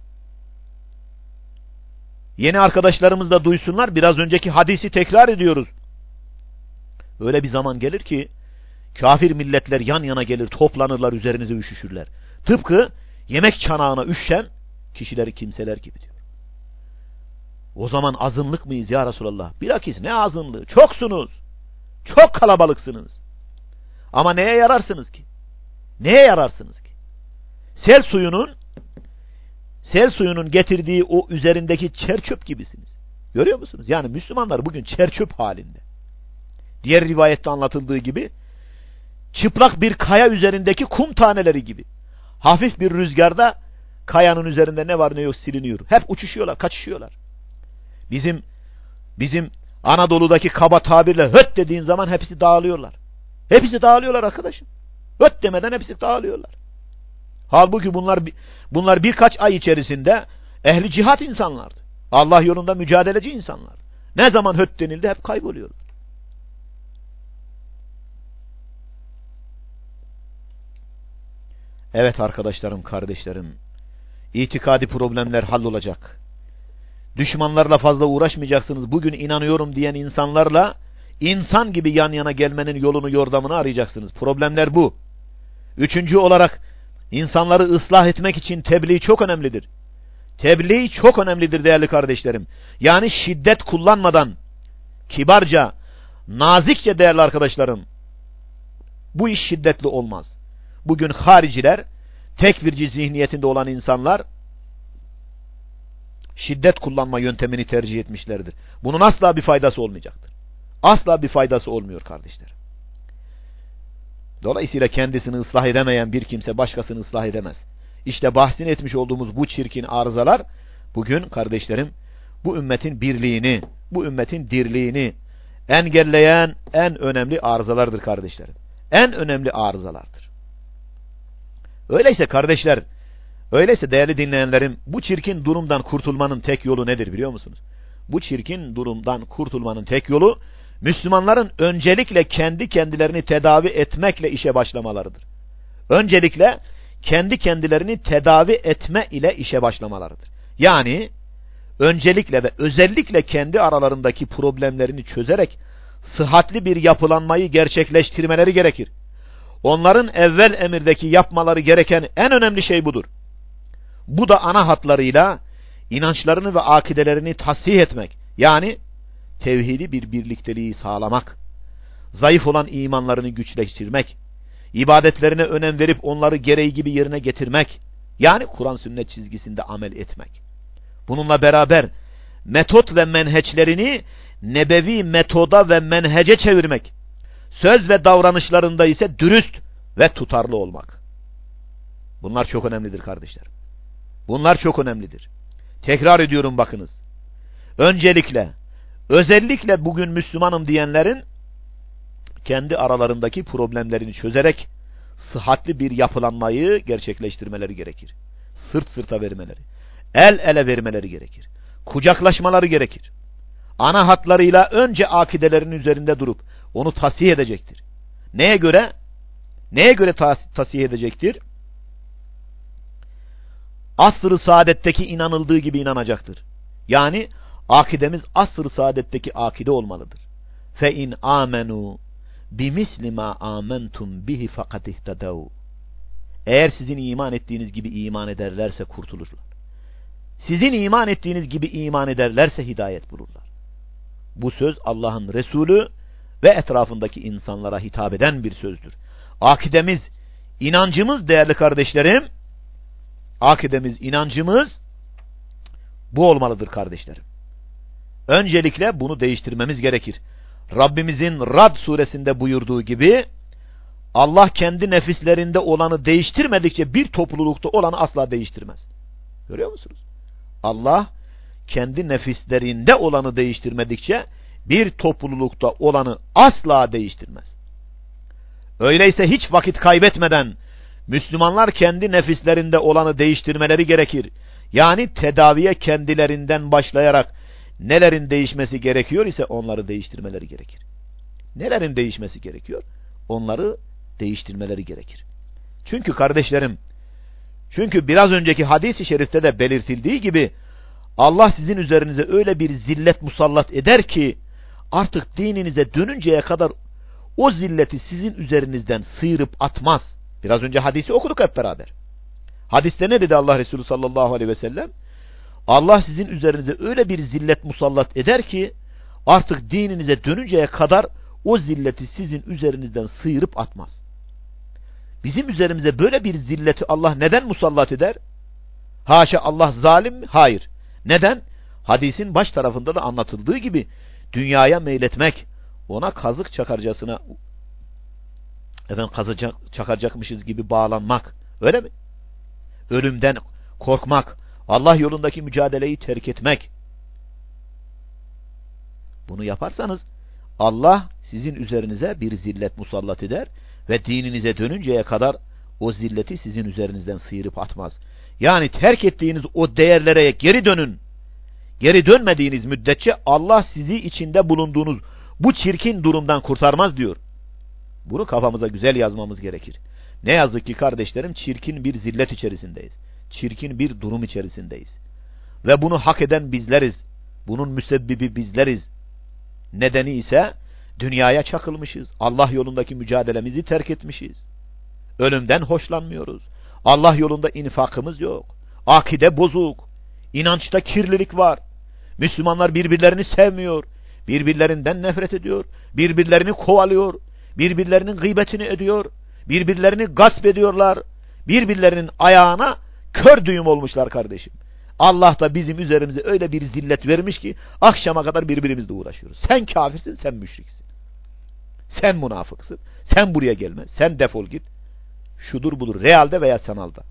Yeni arkadaşlarımız da duysunlar, biraz önceki hadisi tekrar ediyoruz. Öyle bir zaman gelir ki kafir milletler yan yana gelir, toplanırlar, üzerinize üşüşürler. Tıpkı yemek çanağına üşüşen kişileri, kimseler gibi diyor. O zaman azınlık mıyız ya Resulallah? Bilakis ne azınlığı? Çoksunuz. Çok kalabalıksınız. Ama neye yararsınız ki? Neye yararsınız ki? Sel suyunun sel suyunun getirdiği o üzerindeki çerçöp gibisiniz. Görüyor musunuz? Yani Müslümanlar bugün çerçöp halinde. Diğer rivayette anlatıldığı gibi çıplak bir kaya üzerindeki kum taneleri gibi. Hafif bir rüzgarda kayanın üzerinde ne var ne yok siliniyor. Hep uçuşuyorlar, kaçışıyorlar. Bizim bizim Anadolu'daki kaba tabirle höt dediğin zaman hepsi dağılıyorlar. Hepsi dağılıyorlar arkadaşım. Höt demeden hepsi dağılıyorlar. Halbuki bunlar bunlar birkaç ay içerisinde ehli cihat insanlardı. Allah yolunda mücadeleci insanlar. Ne zaman höt denildi hep kayboluyorlar. Evet arkadaşlarım, kardeşlerim, itikadi problemler hallolacak. Düşmanlarla fazla uğraşmayacaksınız. Bugün inanıyorum diyen insanlarla insan gibi yan yana gelmenin yolunu, yordamını arayacaksınız. Problemler bu. Üçüncü olarak insanları ıslah etmek için tebliğ çok önemlidir. Tebliğ çok önemlidir değerli kardeşlerim. Yani şiddet kullanmadan, kibarca, nazikçe değerli arkadaşlarım, bu iş şiddetli olmaz. Bugün hariciler, tekfirci zihniyetinde olan insanlar şiddet kullanma yöntemini tercih etmişlerdir. Bunun asla bir faydası olmayacaktır. Asla bir faydası olmuyor kardeşlerim. Dolayısıyla kendisini ıslah edemeyen bir kimse başkasını ıslah edemez. İşte bahsini etmiş olduğumuz bu çirkin arızalar bugün kardeşlerim bu ümmetin birliğini, bu ümmetin dirliğini engelleyen en önemli arızalardır kardeşlerim. En önemli arızalardır. Öyleyse kardeşler, öyleyse değerli dinleyenlerim, bu çirkin durumdan kurtulmanın tek yolu nedir biliyor musunuz? Bu çirkin durumdan kurtulmanın tek yolu, Müslümanların öncelikle kendi kendilerini tedavi etmekle işe başlamalarıdır. Öncelikle kendi kendilerini tedavi etme ile işe başlamalarıdır. Yani öncelikle ve özellikle kendi aralarındaki problemlerini çözerek sıhhatli bir yapılanmayı gerçekleştirmeleri gerekir. Onların evvel emirdeki yapmaları gereken en önemli şey budur. Bu da ana hatlarıyla inançlarını ve akidelerini tasih etmek. Yani tevhidi bir birlikteliği sağlamak. Zayıf olan imanlarını güçleştirmek. İbadetlerine önem verip onları gereği gibi yerine getirmek. Yani Kur'an sünnet çizgisinde amel etmek. Bununla beraber metot ve menheçlerini nebevi metoda ve menhece çevirmek. Söz ve davranışlarında ise dürüst ve tutarlı olmak. Bunlar çok önemlidir kardeşler. Bunlar çok önemlidir. Tekrar ediyorum bakınız. Öncelikle, özellikle bugün Müslümanım diyenlerin kendi aralarındaki problemlerini çözerek sıhhatli bir yapılanmayı gerçekleştirmeleri gerekir. Sırt sırta vermeleri, el ele vermeleri gerekir. Kucaklaşmaları gerekir. Ana hatlarıyla önce akidelerinin üzerinde durup onu tasih edecektir. Neye göre? Neye göre tas- tasih edecektir? Asr-ı saadetteki inanıldığı gibi inanacaktır. Yani akidemiz asr-ı saadetteki akide olmalıdır. Fe in amenu bimisli ma amentum bihi fakat ihtadav. Eğer sizin iman ettiğiniz gibi iman ederlerse kurtulurlar. Sizin iman ettiğiniz gibi iman ederlerse hidayet bulurlar. Bu söz Allah'ın Resulü ve etrafındaki insanlara hitap eden bir sözdür. Akidemiz, inancımız değerli kardeşlerim, akidemiz, inancımız bu olmalıdır kardeşlerim. öncelikle bunu değiştirmemiz gerekir. Rabbimizin Rad suresinde buyurduğu gibi Allah kendi nefislerinde olanı değiştirmedikçe bir toplulukta olanı asla değiştirmez. Görüyor musunuz? Allah kendi nefislerinde olanı değiştirmedikçe bir toplulukta olanı asla değiştirmez. Öyleyse hiç vakit kaybetmeden Müslümanlar kendi nefislerinde olanı değiştirmeleri gerekir. Yani tedaviye kendilerinden başlayarak nelerin değişmesi gerekiyor ise onları değiştirmeleri gerekir. Nelerin değişmesi gerekiyor? Onları değiştirmeleri gerekir. Çünkü kardeşlerim, çünkü biraz önceki hadis-i şerifte de belirtildiği gibi Allah sizin üzerinize öyle bir zillet musallat eder ki artık dininize dönünceye kadar o zilleti sizin üzerinizden sıyırıp atmaz. Biraz önce hadisi okuduk hep beraber. Hadiste ne dedi Allah Resulü sallallahu aleyhi ve sellem? Allah sizin üzerinize öyle bir zillet musallat eder ki artık dininize dönünceye kadar o zilleti sizin üzerinizden sıyırıp atmaz. Bizim üzerimize böyle bir zilleti Allah neden musallat eder? Haşa, Allah zalim mi? Hayır. Neden? Hadisin baş tarafında da anlatıldığı gibi dünyaya meyletmek, ona kazık çakarcasına efendim kazıcak, çakaracakmışız gibi bağlanmak. Öyle mi? Ölümden korkmak, Allah yolundaki mücadeleyi terk etmek. Bunu yaparsanız Allah sizin üzerinize bir zillet musallat eder ve dininize dönünceye kadar o zilleti sizin üzerinizden sıyırıp atmaz. Yani terk ettiğiniz o değerlere geri dönün. Geri dönmediğiniz müddetçe Allah sizi içinde bulunduğunuz bu çirkin durumdan kurtarmaz diyor. Bunu kafamıza güzel yazmamız gerekir. Ne yazık ki kardeşlerim çirkin bir zillet içerisindeyiz. Çirkin bir durum içerisindeyiz. Ve bunu hak eden bizleriz. Bunun müsebbibi bizleriz. Nedeni ise dünyaya çakılmışız. Allah yolundaki mücadelemizi terk etmişiz. Ölümden hoşlanmıyoruz. Allah yolunda infakımız yok. Akide bozuk. İnançta kirlilik var. Müslümanlar birbirlerini sevmiyor. Birbirlerinden nefret ediyor. Birbirlerini kovalıyor. Birbirlerinin gıybetini ediyor. Birbirlerini gasp ediyorlar. Birbirlerinin ayağına kör düğüm olmuşlar kardeşim. Allah da bizim üzerimize öyle bir zillet vermiş ki akşama kadar birbirimizle uğraşıyoruz. Sen kafirsin, sen müşriksin. Sen münafıksın. Sen buraya gelme. Sen defol git. Şudur budur. Realde veya sanalda.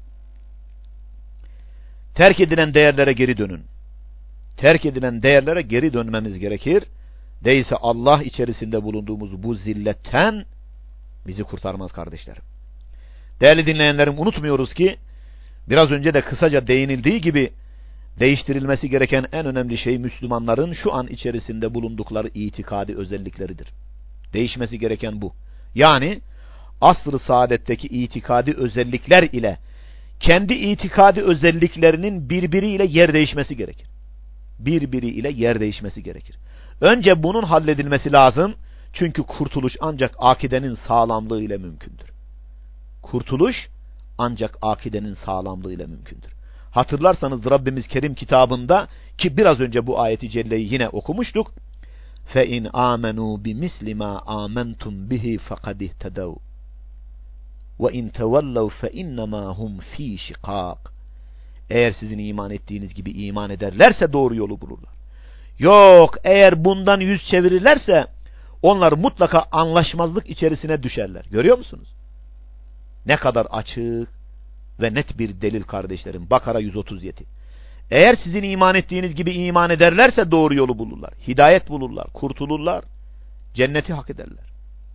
Terk edilen değerlere geri dönün. Terk edilen değerlere geri dönmemiz gerekir. Değilse Allah içerisinde bulunduğumuz bu zilletten bizi kurtarmaz kardeşlerim. Değerli dinleyenlerim, unutmuyoruz ki biraz önce de kısaca değinildiği gibi değiştirilmesi gereken en önemli şey Müslümanların şu an içerisinde bulundukları itikadi özellikleridir. Değişmesi gereken bu. Yani asr-ı saadetteki itikadi özellikler ile kendi itikadi özelliklerinin birbiriyle yer değişmesi gerekir. Birbiriyle yer değişmesi gerekir. Önce bunun halledilmesi lazım. Çünkü kurtuluş ancak akidenin sağlamlığı ile mümkündür. Kurtuluş ancak akidenin sağlamlığı ile mümkündür. Hatırlarsanız Rabbimiz Kerim kitabında ki biraz önce bu ayeti celleyi yine okumuştuk. فَاِنْ آمَنُوا بِمِسْلِ مَا آمَنْتُمْ بِهِ فَقَدْ اِهْتَدَوْا وَاِنْ تَوَلَّوْا فَاِنَّمَا هُمْ ف۪ي شِقَاقٍ. Eğer sizin iman ettiğiniz gibi iman ederlerse doğru yolu bulurlar. Yok, eğer bundan yüz çevirirlerse onlar mutlaka anlaşmazlık içerisine düşerler. Görüyor musunuz? Ne kadar açık ve net bir delil kardeşlerim. Bakara yüz otuz yedi. Eğer sizin iman ettiğiniz gibi iman ederlerse doğru yolu bulurlar. Hidayet bulurlar, kurtulurlar, cenneti hak ederler.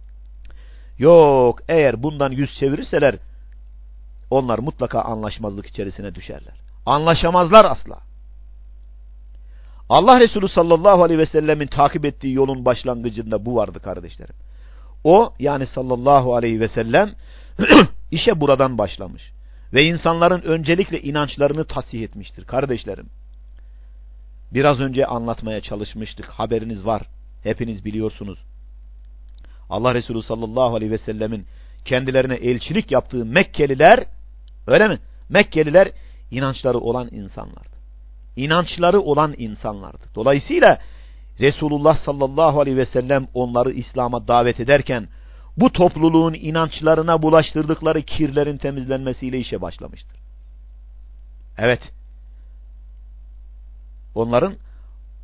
Yok, eğer bundan yüz çevirirseler onlar mutlaka anlaşmazlık içerisine düşerler. Anlaşamazlar asla. Allah Resulü sallallahu aleyhi ve sellemin takip ettiği yolun başlangıcında bu vardı kardeşlerim. O yani sallallahu aleyhi ve sellem işe buradan başlamış. Ve insanların öncelikle inançlarını tasih etmiştir kardeşlerim. Biraz önce anlatmaya çalışmıştık. Haberiniz var. Hepiniz biliyorsunuz. Allah Resulü sallallahu aleyhi ve sellemin kendilerine elçilik yaptığı Mekkeliler, öyle mi? Mekkeliler inançları olan insanlardı. İnançları olan insanlardı. Dolayısıyla Resulullah sallallahu aleyhi ve sellem onları İslam'a davet ederken bu topluluğun inançlarına bulaştırdıkları kirlerin temizlenmesiyle işe başlamıştır. Evet. Onların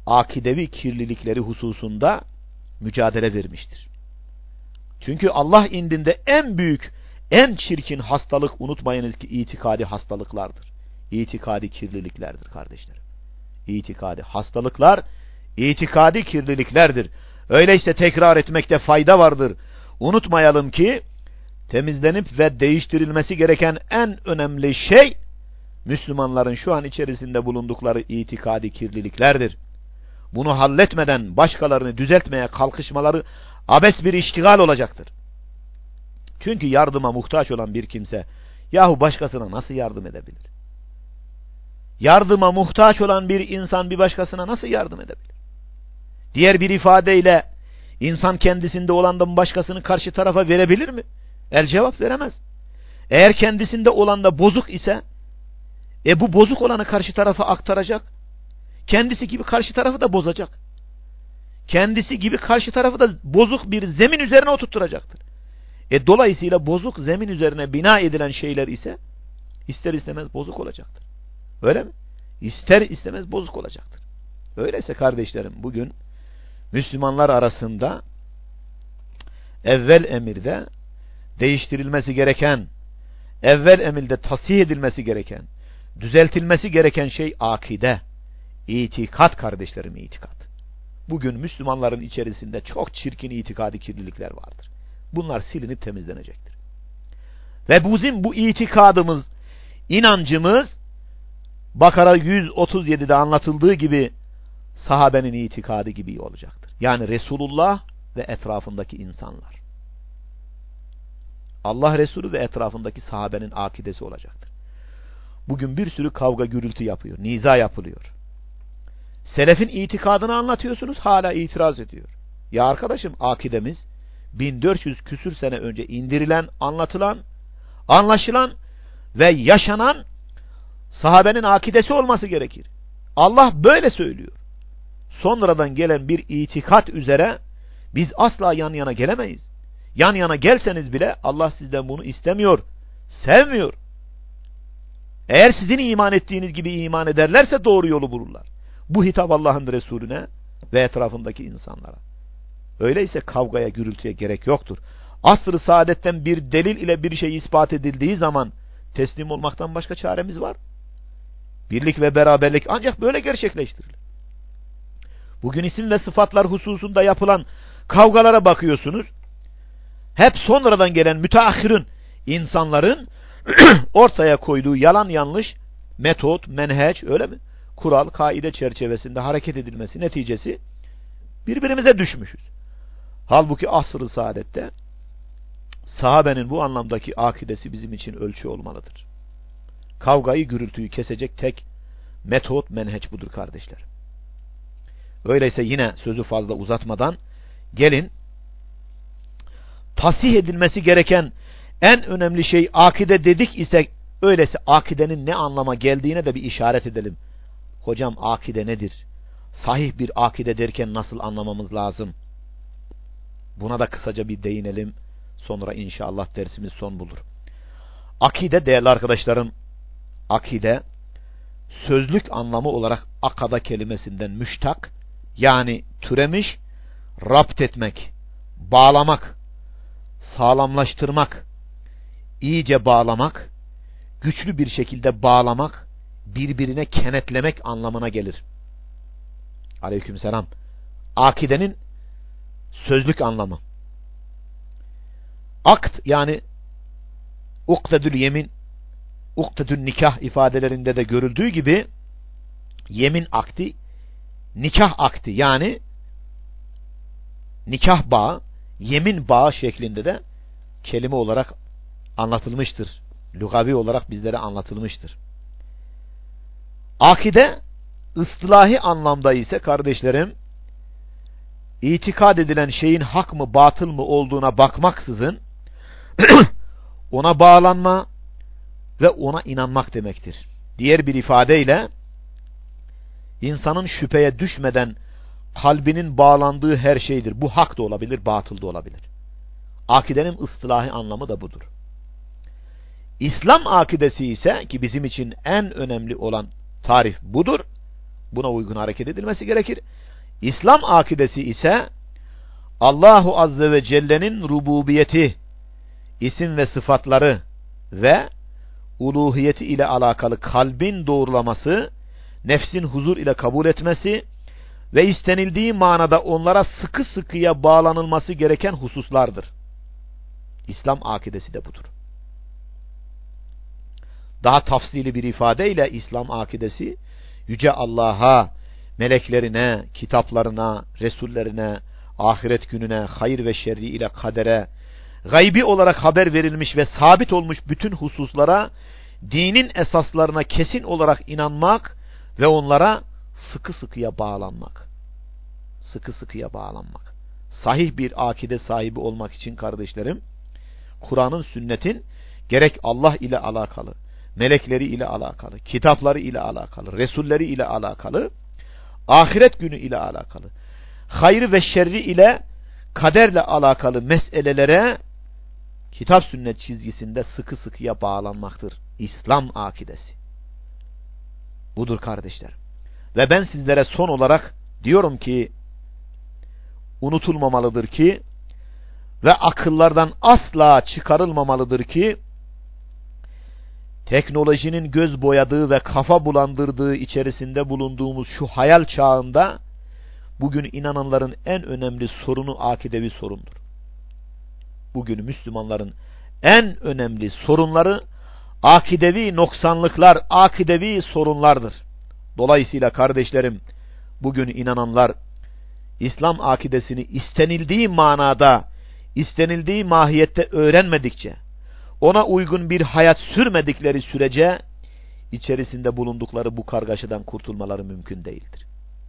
akidevi kirlilikleri hususunda mücadele vermiştir. Çünkü Allah indinde en büyük, en çirkin hastalık, unutmayınız ki itikadi hastalıklardır. İtikadi kirliliklerdir kardeşlerim. İtikadi hastalıklar, itikadi kirliliklerdir. Öyleyse tekrar etmekte fayda vardır. Unutmayalım ki temizlenip ve değiştirilmesi gereken en önemli şey Müslümanların şu an içerisinde bulundukları itikadi kirliliklerdir. Bunu halletmeden başkalarını düzeltmeye kalkışmaları abes bir iştigal olacaktır. Çünkü yardıma muhtaç olan bir kimse yahu başkasına nasıl yardım edebilir? Yardıma muhtaç olan bir insan bir başkasına nasıl yardım edebilir? Diğer bir ifadeyle insan kendisinde olandan başkasını karşı tarafa verebilir mi? El cevap veremez. Eğer kendisinde olan da bozuk ise e bu bozuk olanı karşı tarafa aktaracak. Kendisi gibi karşı tarafı da bozacak. Kendisi gibi karşı tarafı da bozuk bir zemin üzerine oturtturacaktır. E dolayısıyla bozuk zemin üzerine bina edilen şeyler ise ister istemez bozuk olacaktır. Öyle mi? İster istemez bozuk olacaktır. Öyleyse kardeşlerim bugün Müslümanlar arasında evvel emirde değiştirilmesi gereken, evvel emirde tasih edilmesi gereken, düzeltilmesi gereken şey akide, itikat kardeşlerim, itikat. Bugün Müslümanların içerisinde çok çirkin itikadi kirlilikler vardır. Bunlar silinip temizlenecektir. Ve bizim bu itikadımız, inancımız Bakara yüz otuz yedi'de anlatıldığı gibi sahabenin itikadı gibi olacaktır. Yani Resulullah ve etrafındaki insanlar. Allah Resulü ve etrafındaki sahabenin akidesi olacaktır. Bugün bir sürü kavga gürültü yapıyor, niza yapılıyor. Selefin itikadını anlatıyorsunuz, hala itiraz ediyor. Ya arkadaşım, akidemiz bin dört yüz küsür sene önce indirilen, anlatılan, anlaşılan ve yaşanan sahabenin akidesi olması gerekir. Allah böyle söylüyor. Sonradan gelen bir itikat üzere biz asla yan yana gelemeyiz. Yan yana gelseniz bile Allah sizden bunu istemiyor, sevmiyor. Eğer sizin iman ettiğiniz gibi iman ederlerse doğru yolu bulurlar. Bu hitap Allah'ın Resulüne ve etrafındaki insanlara. Öyleyse kavgaya, gürültüye gerek yoktur. Asr-ı saadetten bir delil ile bir şey ispat edildiği zaman teslim olmaktan başka çaremiz var. Birlik ve beraberlik ancak böyle gerçekleştirilir. Bugün isim ve sıfatlar hususunda yapılan kavgalara bakıyorsunuz. Hep sonradan gelen müteahhirin insanların ortaya koyduğu yalan yanlış metot, menheç, öyle mi? Kural, kaide çerçevesinde hareket edilmesi neticesi birbirimize düşmüşüz. Halbuki asr-ı saadette sahabenin bu anlamdaki akidesi bizim için ölçü olmalıdır. Kavgayı, gürültüyü kesecek tek metot, menheç budur kardeşler. Öyleyse yine sözü fazla uzatmadan gelin tasih edilmesi gereken en önemli şey akide dedik ise öyleyse akidenin ne anlama geldiğine de bir işaret edelim. Hocam akide nedir? Sahih bir akide derken nasıl anlamamız lazım? Buna da kısaca bir değinelim. Sonra inşallah dersimiz son bulur. Akide değerli arkadaşlarım, akide sözlük anlamı olarak akada kelimesinden müştak, yani türemiş, rapt etmek, bağlamak, sağlamlaştırmak, iyice bağlamak, güçlü bir şekilde bağlamak, birbirine kenetlemek anlamına gelir. Aleykümselam. Akidenin sözlük anlamı. Akt yani uktedül yemin, uktedül nikah ifadelerinde de görüldüğü gibi yemin akdi, nikah akdi yani nikah bağı, yemin bağı şeklinde de kelime olarak anlatılmıştır. Lugavi olarak bizlere anlatılmıştır. Akide ıslahi anlamda ise kardeşlerim itikad edilen şeyin hak mı batıl mı olduğuna bakmaksızın ona bağlanma ve ona inanmak demektir. Diğer bir ifadeyle insanın şüpheye düşmeden kalbinin bağlandığı her şeydir. Bu hak da olabilir, batıl da olabilir. Akidenin ıslahi anlamı da budur. İslam akidesi ise ki bizim için en önemli olan tarif budur. buna uygun hareket edilmesi gerekir. İslam akidesi ise Allahu Azze ve Celle'nin rububiyeti, isim ve sıfatları ve uluhiyeti ile alakalı kalbin doğrulaması, nefsin huzur ile kabul etmesi ve istenildiği manada onlara sıkı sıkıya bağlanılması gereken hususlardır. İslam akidesi de budur. Daha tafsili bir ifadeyle İslam akidesi, Yüce Allah'a, meleklerine, kitaplarına, Resullerine, ahiret gününe, hayır ve şerri ile kadere, gaybi olarak haber verilmiş ve sabit olmuş bütün hususlara, dinin esaslarına kesin olarak inanmak ve onlara sıkı sıkıya bağlanmak. Sıkı sıkıya bağlanmak. Sahih bir akide sahibi olmak için kardeşlerim, Kur'an'ın, sünnetin gerek Allah ile alakalı, melekleri ile alakalı, kitapları ile alakalı, Resulleri ile alakalı, ahiret günü ile alakalı, hayrı ve şerri ile, kaderle alakalı meselelere kitap sünnet çizgisinde sıkı sıkıya bağlanmaktır İslam akidesi. Budur kardeşler. Ve ben sizlere son olarak diyorum ki, unutulmamalıdır ki ve akıllardan asla çıkarılmamalıdır ki, teknolojinin göz boyadığı ve kafa bulandırdığı içerisinde bulunduğumuz şu hayal çağında bugün inananların en önemli sorunu akidevi sorundur. Bugün Müslümanların en önemli sorunları akidevi noksanlıklar, akidevi sorunlardır. Dolayısıyla kardeşlerim, bugün inananlar İslam akidesini istenildiği manada, istenildiği mahiyette öğrenmedikçe, ona uygun bir hayat sürmedikleri sürece içerisinde bulundukları bu kargaşadan kurtulmaları mümkün değildir.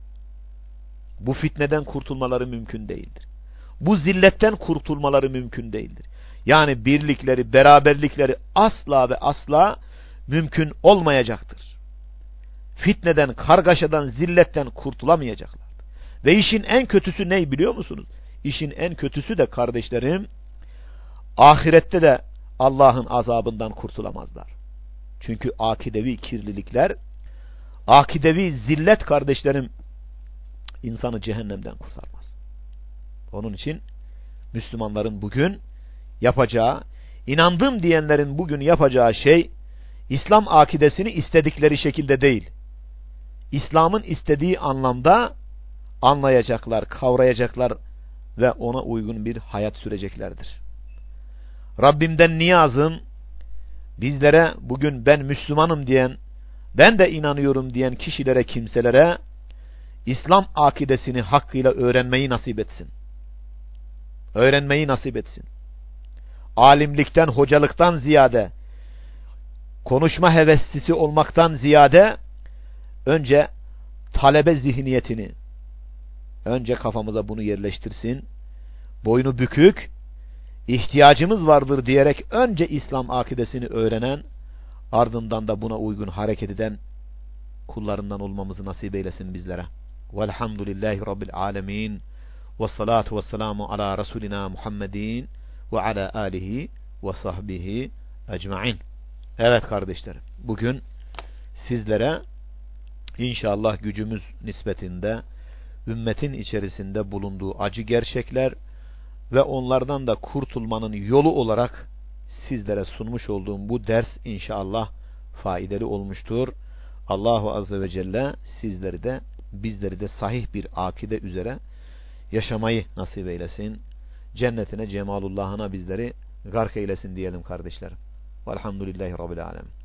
Bu fitneden kurtulmaları mümkün değildir. Bu zilletten kurtulmaları mümkün değildir. Yani birlikleri, beraberlikleri asla ve asla mümkün olmayacaktır. Fitneden, kargaşadan, zilletten kurtulamayacaklar. Ve işin en kötüsü ne biliyor musunuz? İşin en kötüsü de kardeşlerim, ahirette de Allah'ın azabından kurtulamazlar. Çünkü akidevi kirlilikler, akidevi zillet kardeşlerim, insanı cehennemden kurtarmaz. Onun için Müslümanların bugün yapacağı, inandım diyenlerin bugün yapacağı şey, İslam akidesini istedikleri şekilde değil, İslam'ın istediği anlamda anlayacaklar, kavrayacaklar ve ona uygun bir hayat süreceklerdir. Rabbimden niyazım, bizlere bugün ben Müslümanım diyen, ben de inanıyorum diyen kişilere, kimselere İslam akidesini hakkıyla öğrenmeyi nasip etsin. Öğrenmeyi nasip etsin. Alimlikten, hocalıktan ziyade, konuşma heveslisi olmaktan ziyade, önce talebe zihniyetini, önce kafamıza bunu yerleştirsin. Boynu bükük, ihtiyacımız vardır diyerek önce İslam akidesini öğrenen, ardından da buna uygun hareket eden kullarından olmamızı nasip eylesin bizlere. Velhamdülillahi Rabbil alemin. Ve salatu ve selamu ala Resulina Muhammedin ve ala alihi ve sahbihi ecmain. Evet kardeşlerim, bugün sizlere inşallah gücümüz nispetinde ümmetin içerisinde bulunduğu acı gerçekler ve onlardan da kurtulmanın yolu olarak sizlere sunmuş olduğum bu ders inşallah faydalı olmuştur. Allahu Azze ve Celle sizleri de bizleri de sahih bir akide üzere yaşamayı nasip eylesin. Cennetine, cemalullahına bizleri gark eylesin diyelim kardeşlerim. Velhamdülillahi Rabbil alemin.